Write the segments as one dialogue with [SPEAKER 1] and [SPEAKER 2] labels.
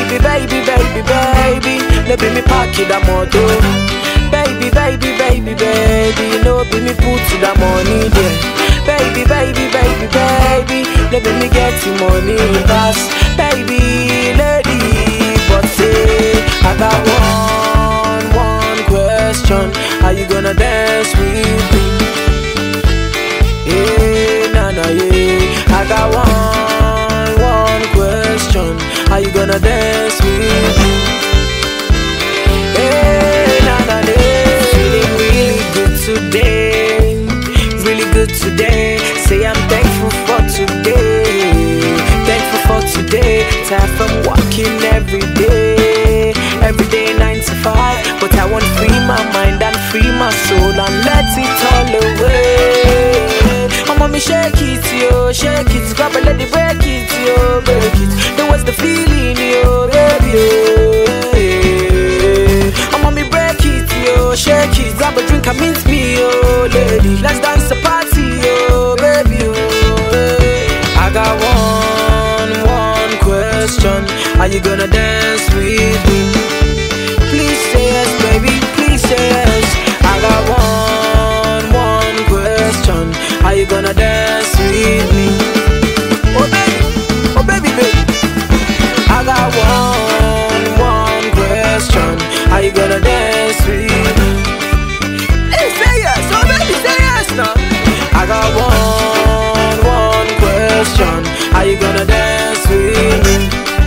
[SPEAKER 1] Baby, baby, baby, baby, no be me pack it a moto. Baby, baby, baby, baby, no be me put to the money there. Baby, baby, baby, baby, no be me get the money pass. Baby, lady, but say I got one question. Are you gonna dance with me? Yeah, nah, nah, yeah. I got one question. Are you gonna dance with me? Yeah, nah, nah, yeah. Feeling really good today, really good today. Say I'm thankful for today, thankful for today. Tired from walking every day 9 to 5. But I want free my mind and free my soul and let it all away. Mommy shake it, yo, shake it. Grab a lady, break it, yo, break it. Then what's the feeling, yo, baby, yo. Mommy break it, yo, shake it. Grab a drink and meet me, yo, lady. Let's dance the party, yo, baby, yo. I got one question. Are you gonna dance with me? Please say yes, baby, please say yes. I got one question. Are you gonna dance with me? Oh baby, baby. I got one question. Are you gonna dance with me? Hey, say yes, oh baby, say yes now. I got one question. Are you gonna dance with me?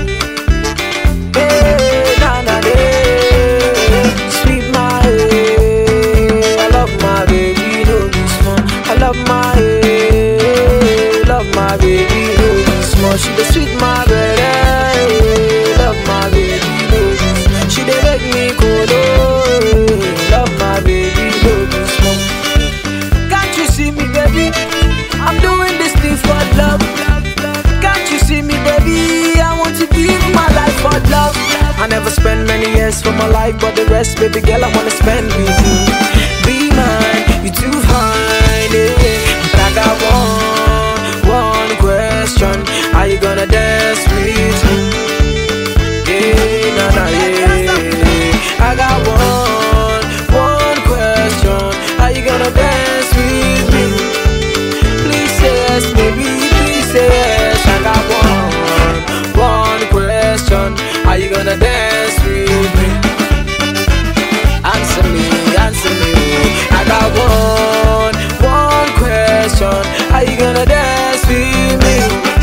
[SPEAKER 1] Hey, nah, nah, hey. Sweet my hey. I love my baby, no be small. I love my hey. Love my baby, no be small. She the sweet my baby. Love my baby, no be small. She dey make me cool, oh. Love my baby, no be small. Can't you see me, baby? I'm doing this thing for love. Can't you see me, baby? I want to give my life for love. I never spend many years for my life, but the rest, baby girl, I wanna spend with you. Be mine, you too fine, yeah. But I got one question. Are you gonna dance with me? Yeah, nah, nah, yeah. I got one question. Are you gonna dance with me? Please say yes, baby, please say yes. I got one question. Are you gonna dance with me? Answer me, answer me. I got one question. Are you gonna dance with me?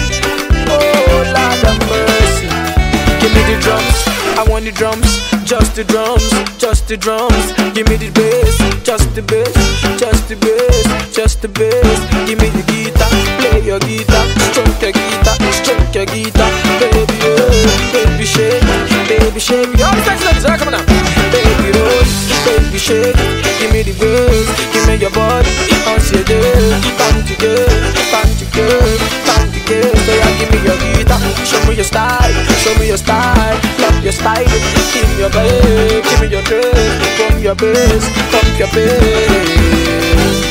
[SPEAKER 1] Oh, Lord have mercy. Give me the drums, I want the drums. Just the drums, just the drums. Give me the bass, just the bass, just the bass, just the bass. Give me the guitar, play your guitar, stroke your guitar, stroke your guitar. Baby, oh, baby shake, baby shake. All the sex ladies, come on now. Baby roll, baby shake. Give me the bass, give me your body. Bounce your day, bounce your girl, bounce your girl, bounce your girl. So yeah, give me your guitar, show me your style, show me your style. Love your style, give me your bass, give me your dress. Pump your bass, pump your bass.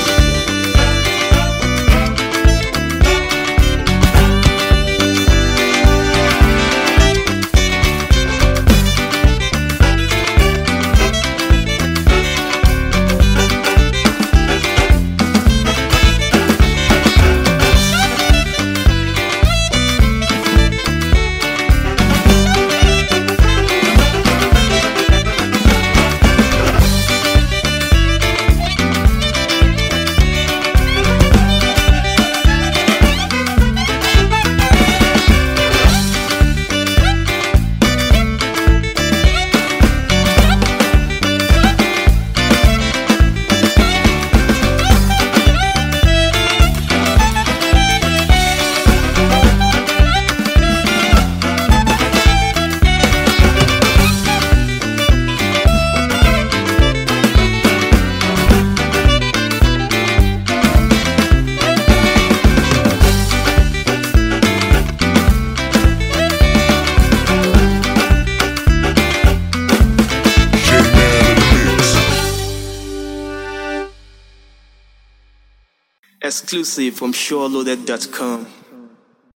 [SPEAKER 2] Exclusive from SureLoaded.com.